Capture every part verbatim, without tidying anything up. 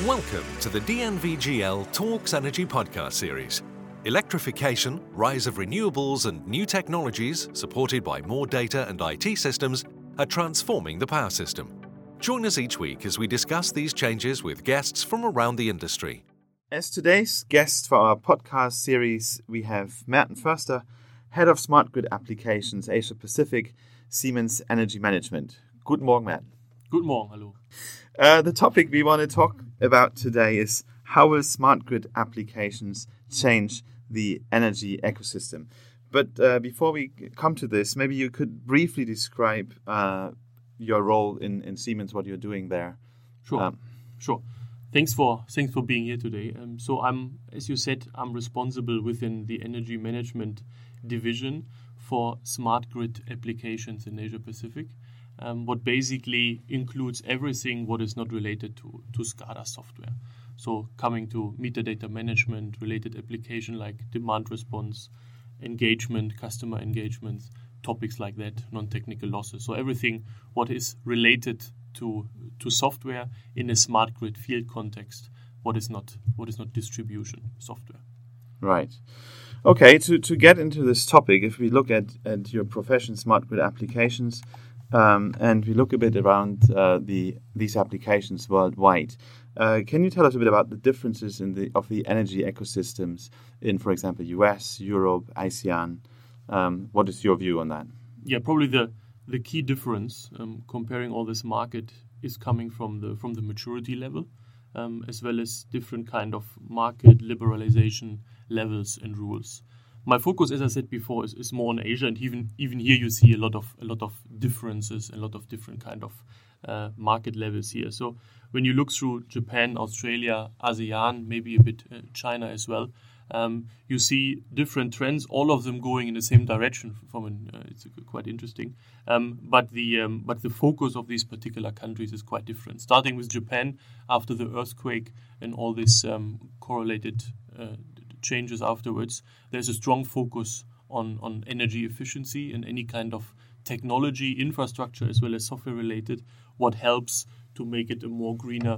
Welcome to the D N V G L Talks Energy podcast series. Electrification, rise of renewables and new technologies supported by more data and I T systems are transforming the power system. Join us each week as we discuss these changes with guests from around the industry. As today's guest for our podcast series, we have Maarten Förster, Head of Smart Grid Applications, Asia Pacific, Siemens Energy Management. Guten Morgen, Maarten. Guten Morgen, hallo. Uh, the topic we want to talk about today is how will smart grid applications change the energy ecosystem. But uh, before we come to this, maybe you could briefly describe uh, your role in, in Siemens, what you're doing there. Sure, Um, sure. Thanks for thanks for being here today. Um, so I'm, as you said, I'm responsible within the energy management division for smart grid applications in Asia Pacific. Um, what basically includes everything what is not related to, to SCADA software. So coming to metadata management, related application like demand response, engagement, customer engagements, topics like that, non-technical losses. So everything what is related to to software in a smart grid field context, what is not what is not distribution software. Right. Okay, to, to get into this topic, if we look at, at your profession, smart grid applications, Um, and we look a bit around uh, the these applications worldwide. Uh, can you tell us a bit about the differences in the of the energy ecosystems in, for example, U S, Europe, ASEAN? Um, what is your view on that? Yeah, probably the the key difference um, comparing all this market is coming from the from the maturity level, um, as well as different kind of market liberalization levels and rules. My focus, as I said before, is, is more on Asia, and even even here you see a lot of a lot of differences, a lot of different kind of uh, market levels here. So when you look through Japan, Australia, ASEAN, maybe a bit uh, China as well, um, you see different trends, all of them going in the same direction. From an, uh, it's quite interesting, um, but the um, but the focus of these particular countries is quite different. Starting with Japan after the earthquake and all this um, correlated Uh, changes afterwards, there's a strong focus on, on energy efficiency and any kind of technology, infrastructure, as well as software related, what helps to make it a more greener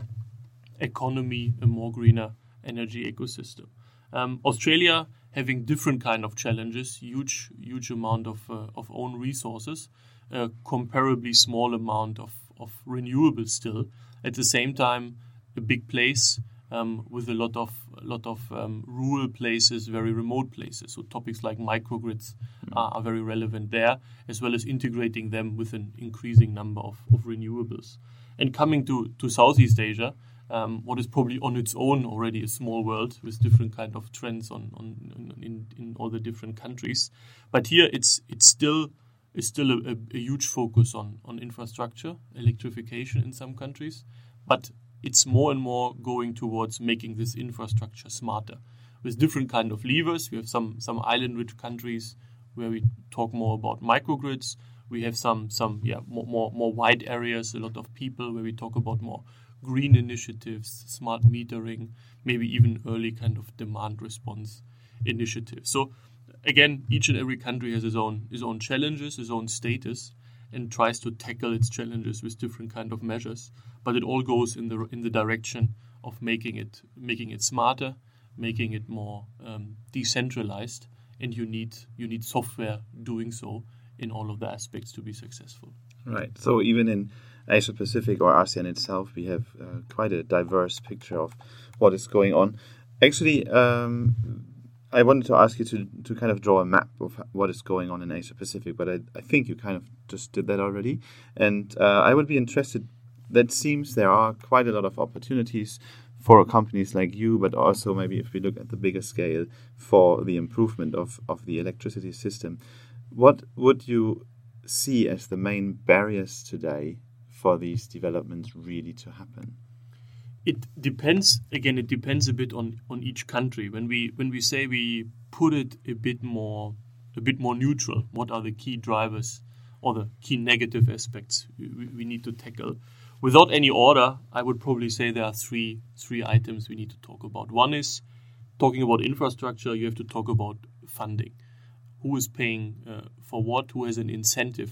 economy, a more greener energy ecosystem. Um, Australia having different kind of challenges, huge, huge amount of uh, of own resources, a comparably small amount of, of renewables still. At the same time, a big place, Um, with a lot of a lot of um, rural places, very remote places. So topics like microgrids mm. are, are very relevant there, as well as integrating them with an increasing number of, of renewables. And coming to, to Southeast Asia, um, what is probably on its own already a small world with different kind of trends on, on, on in, in all the different countries. But here it's it's still it's still a, a, a huge focus on, on infrastructure, electrification in some countries, but it's more and more going towards making this infrastructure smarter with different kind of levers. We have some some island-rich countries where we talk more about microgrids. We have some some yeah more, more more wide areas, a lot of people where we talk about more green initiatives, smart metering, maybe even early kind of demand response initiatives. So again, each and every country has its own its own challenges, its own status, and tries to tackle its challenges with different kind of measures. But it all goes in the in the direction of making it making it smarter, making it more um, decentralized, and you need you need software doing so in all of the aspects to be successful. Right. So even in Asia Pacific or ASEAN itself, we have uh, quite a diverse picture of what is going on. Actually, um, I wanted to ask you to, to kind of draw a map of what is going on in Asia Pacific, but I, I think you kind of just did that already. And uh, I would be interested. That seems there are quite a lot of opportunities for companies like you, but also maybe if we look at the bigger scale for the improvement of, of the electricity system. What would you see as the main barriers today for these developments really to happen? It depends. Again, it depends a bit on, on each country. When we when we say we put it a bit more a bit more neutral, what are the key drivers or the key negative aspects we, we need to tackle? Without any order, I would probably say there are three three items we need to talk about. One is talking about infrastructure. You have to talk about funding. Who is paying uh, for what? Who has an incentive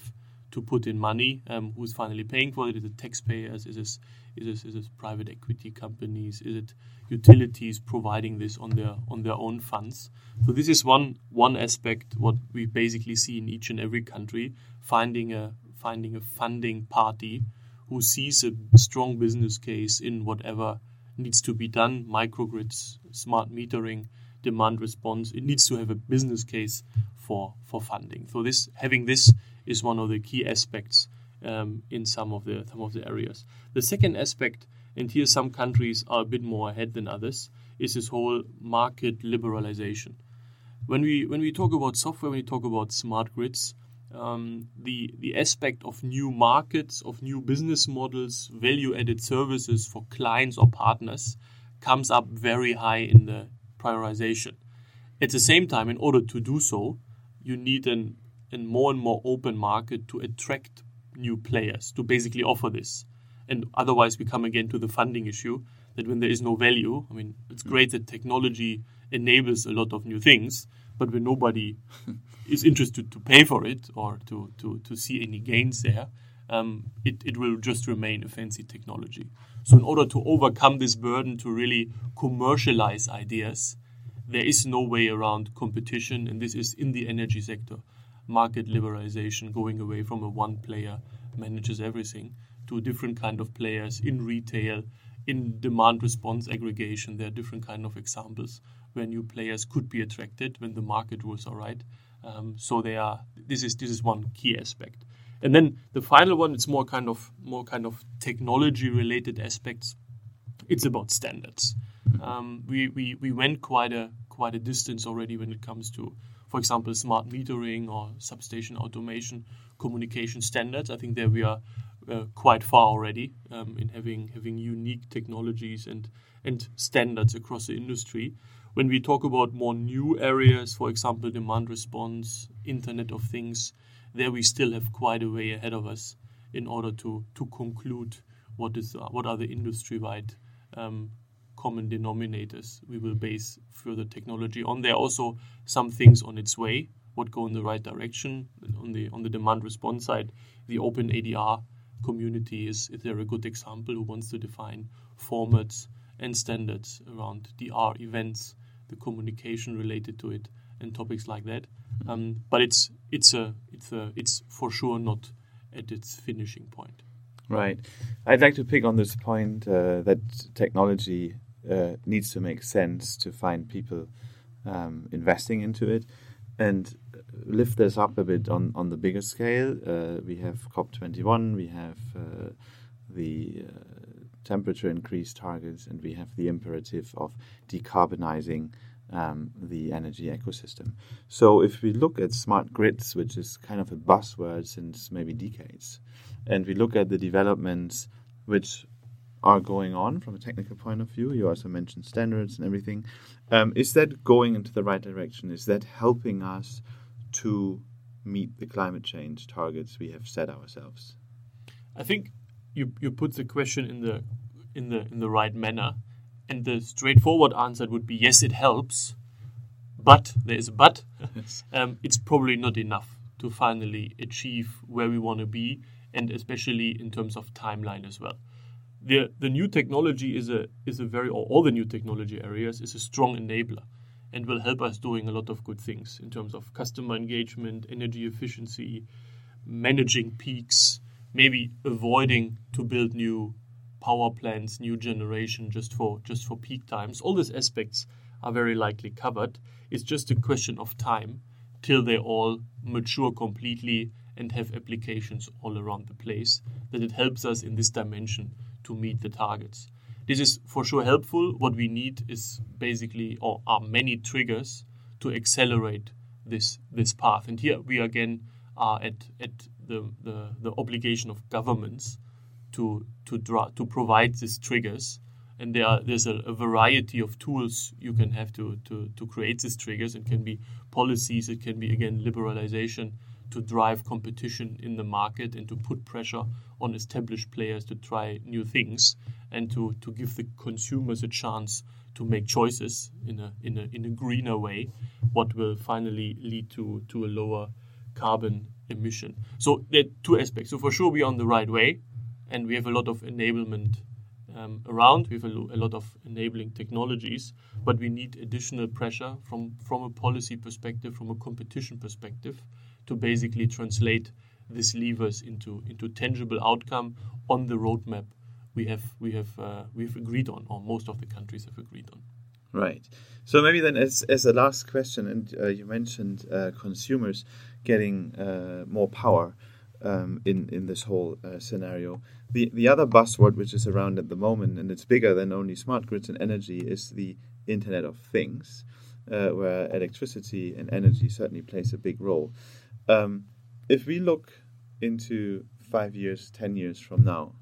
to put in money. Um, who's finally paying for it? Is it taxpayers? Is it, is it, is it private equity companies? Is it utilities providing this on their on their own funds? So this is one one aspect what we basically see in each and every country, finding a finding a funding party who sees a strong business case in whatever needs to be done, microgrids, smart metering, demand response. It needs to have a business case for for funding. So this having this is one of the key aspects um, in some of the some of the areas. The second aspect, and here some countries are a bit more ahead than others, is this whole market liberalization. When we when we talk about software, when we talk about smart grids, um, the the aspect of new markets, of new business models, value-added services for clients or partners comes up very high in the prioritization. At the same time, in order to do so, you need an, a more and more open market to attract new players, to basically offer this. And otherwise we come again to the funding issue, that when there is no value, I mean, it's great that technology enables a lot of new things, but when nobody is interested to pay for it or to, to, to see any gains there, um, it, it will just remain a fancy technology. So in order to overcome this burden to really commercialize ideas, there is no way around competition, and this is in the energy sector. Market liberalization, going away from a one player manages everything to different kind of players in retail, in demand response aggregation. There are different kind of examples where new players could be attracted when the market rules are right. Um, so they are. This is this is one key aspect. And then the final one, it's more kind of more kind of technology related aspects. It's about standards. Um, we, we we went quite a quite a distance already when it comes to, for example, smart metering or substation automation communication standards. I think there we are uh, quite far already um, in having having unique technologies and and standards across the industry. When we talk about more new areas, for example, demand response, Internet of Things, there we still have quite a way ahead of us in order to to conclude what is uh, what are the industry-wide um, common denominators we will base further technology on. There are also some things on its way, what go in the right direction. On the on the demand response side, the open A D R community is, is there a good example who wants to define formats and standards around D R events, the communication related to it, and topics like that. Um, but it's it's a it's a it's for sure not at its finishing point. Right. I'd like to pick on this point uh, that technology uh, needs to make sense to find people um, investing into it, and lift this up a bit on, on the bigger scale. Uh, we have COP twenty-one, we have uh, the uh, temperature increase targets, and we have the imperative of decarbonizing um, the energy ecosystem. So if we look at smart grids, which is kind of a buzzword since maybe decades, and we look at the developments which are going on from a technical point of view, you also mentioned standards and everything, um, is that going into the right direction? Is that helping us to meet the climate change targets we have set ourselves? I think you you put the question in the in the in the right manner, and the straightforward answer would be yes, it helps, but there is a but. um, it's probably not enough to finally achieve where we want to be, and especially in terms of timeline as well. The the new technology is a is a very or all the new technology areas is a strong enabler, and will help us doing a lot of good things in terms of customer engagement, energy efficiency, managing peaks, maybe avoiding to build new power plants, new generation just for just for peak times. All these aspects are very likely covered. It's just a question of time till they all mature completely and have applications all around the place, that it helps us in this dimension to meet the targets. This is for sure helpful. What we need is basically, or are many triggers to accelerate this this path. And here we again are at at the the, the obligation of governments to to draw to provide these triggers. And there are, there's a, a variety of tools you can have to, to to create these triggers. It can be policies. It can be again liberalization to drive competition in the market and to put pressure on established players to try new things, and to, to give the consumers a chance to make choices in a in a in a greener way, what will finally lead to, to a lower carbon emission. So there are two aspects. So for sure we are on the right way, and we have a lot of enablement um, around. We have a, lo- a lot of enabling technologies, but we need additional pressure from, from a policy perspective, from a competition perspective, to basically translate these levers into into tangible outcome on the roadmap we have we have uh, we've agreed on, or most of the countries have agreed on. Right. So maybe then, as as a last question, and uh, you mentioned uh, consumers getting uh, more power um, in in this whole uh, scenario. The the other buzzword which is around at the moment, and it's bigger than only smart grids and energy, is the Internet of Things, uh, where electricity and energy certainly plays a big role. Um, if we look into five years, ten years from now,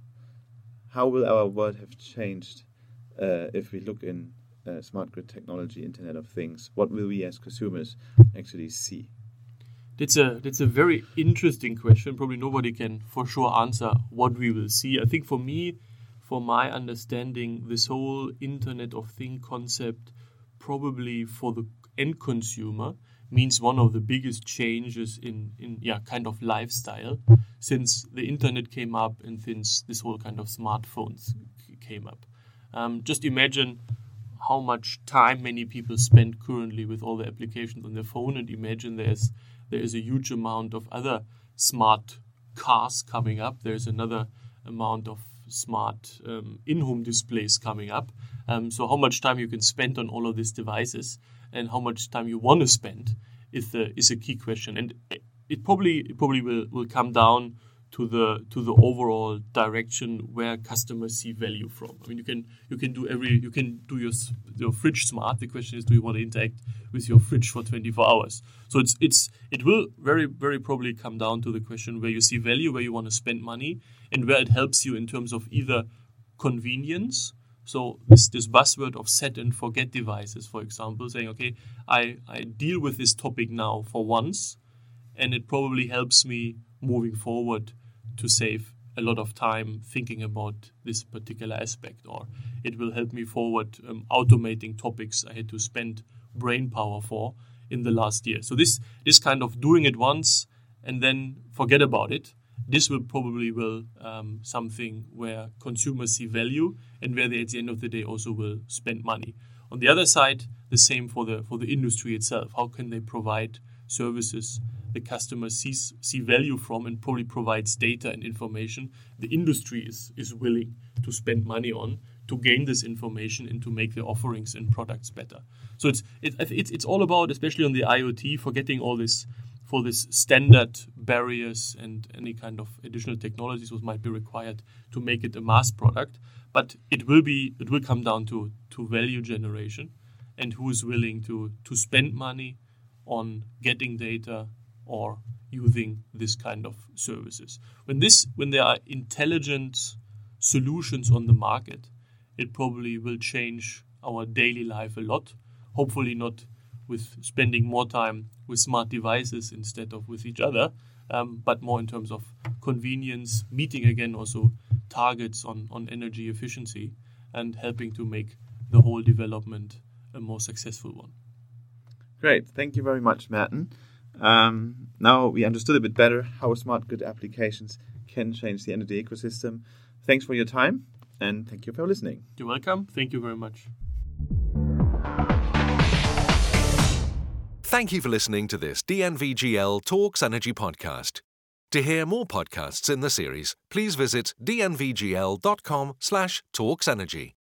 how will our world have changed uh, if we look in uh, smart grid technology, Internet of Things? What will we as consumers actually see? That's a that's a very interesting question. Probably nobody can for sure answer what we will see. I think for me, for my understanding, this whole Internet of Things concept, probably for the end consumer, means one of the biggest changes in, in yeah kind of lifestyle since the internet came up and since this whole kind of smartphones came up. Um, just imagine how much time many people spend currently with all the applications on their phone, and imagine there's there is a huge amount of other smart cars coming up. There's another amount of smart um, in-home displays coming up. Um, so how much time you can spend on all of these devices and how much time you want to spend is the is a key question. And it probably it probably will, will come down to the to the overall direction where customers see value from. I mean, you can you can do every you can do your your fridge smart. The question is, do you want to interact with your fridge for twenty-four hours? So it's it's it will very very probably come down to the question where you see value, where you want to spend money, and where it helps you in terms of either convenience. So this this buzzword of set and forget devices, for example, saying, okay, I, I deal with this topic now for once, and it probably helps me moving forward to save a lot of time thinking about this particular aspect, or it will help me forward um, automating topics I had to spend brain power for in the last year. So this this kind of doing it once and then forget about it, this will probably will um, something where consumers see value and where they at the end of the day also will spend money. On the other side, the same for the for the industry itself. How can they provide services the customers sees, see value from and probably provides data and information the industry is, is willing to spend money on to gain this information and to make their offerings and products better. So it's it, it's it's all about, especially on the IoT, forgetting all this for this standard barriers and any kind of additional technologies which might be required to make it a mass product. But it will be it will come down to, to value generation and who is willing to, to spend money on getting data or using this kind of services. When this when there are intelligent solutions on the market, it probably will change our daily life a lot. Hopefully not with spending more time with smart devices instead of with each other, um, but more in terms of convenience, meeting again also targets on, on energy efficiency and helping to make the whole development a more successful one. Great. Thank you very much, Merten. Um, now we understood a bit better how smart grid applications can change the energy ecosystem. Thanks for your time and thank you for listening. You're welcome. Thank you very much. Thank you for listening to this D N V G L Talks Energy podcast. To hear more podcasts in the series, please visit d n v g l dot com slash talks energy.